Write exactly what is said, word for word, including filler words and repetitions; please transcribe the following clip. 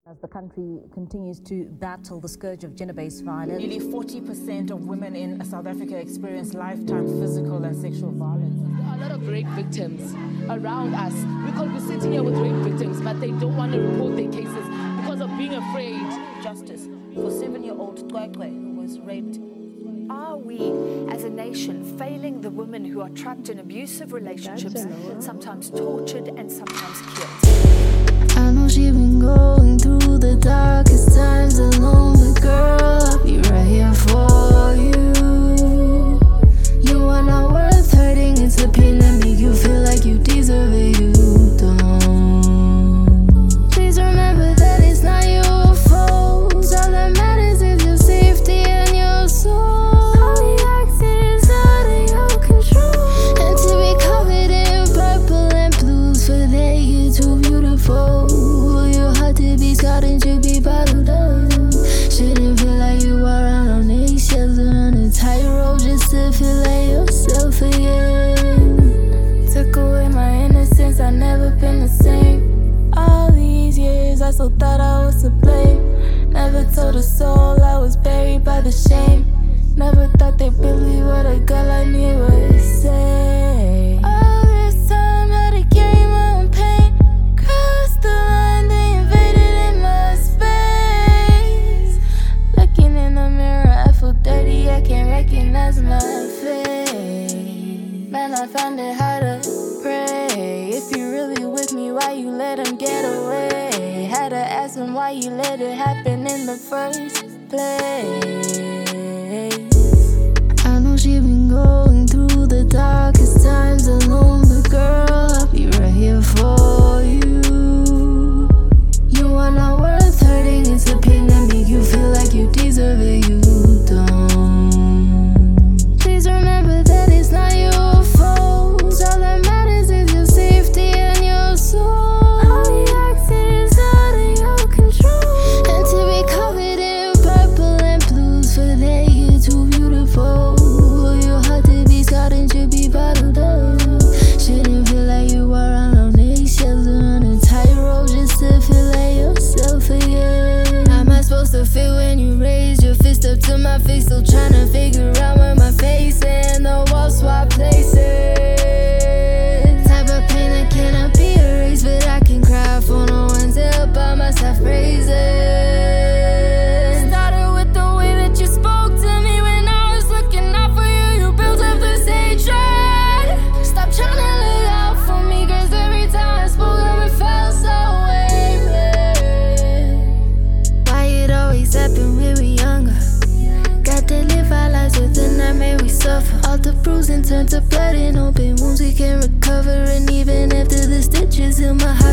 As the country continues to battle the scourge of gender-based violence. Nearly forty percent of women in South Africa experience lifetime physical and sexual violence. There are a lot of rape victims around us. We could be sitting here with rape victims, but they don't want to report their cases because of being afraid. Justice for seven-year-old Twekwe who was raped. Are we, as a nation, failing the women who are trapped in abusive relationships, sometimes tortured and sometimes killed? I know she's been going through the darkest times alone, but girl, I'll be right here for you. You are not worth hurting, it's the pain that make you feel like you deserve it, you don't. Please remember that it's not your fault, all that matters is your safety and your soul. And you be bottled up. Shouldn't feel like you are on eggshells or on a tightrope just to feel like yourself again. Took away my innocence, I've never been the same. All these years I still thought I was to blame. Never told a soul I was buried by the shame. Never thought they'd believe what a girl like me would say. All this time had to carry my own pain. Crossed the line, they invaded dirty, I can't recognize my face. Man, I found it hard to pray. If you really with me, why you let him get away? Had to ask him why you let it happen in the first place. I know she's been going through the darkest times alone, but girl, I'll be right here for you. You are not worth hurting, it's the pain that make you feel like you deserve it, you don't. Please remember that it's not your fault, all that matters is your safety and your soul. All the actions out of your control, and to be covered in purple and blues for that you're too beautiful. For your heart to be scarred and should be bottled up. Shouldn't feel like you are on eggshells or on a tightrope just to feel like yourself again. How am I supposed to feel when you raise your fist up to my face, still trying to figure out where my face and the walls swap places? Type of pain that cannot be erased, but I can cry for no one's help by myself praising. Started with the way that you spoke to me when I was looking out for you. You built up this hatred. Stop trying to look out for me, cause every time I spoke up it felt so aimless. Why it always happen when we younger? Got to live our lives with the nightmare we suffer. All the bruising turn to blood and open wounds we can't recover. And even after the stitches heal, my heart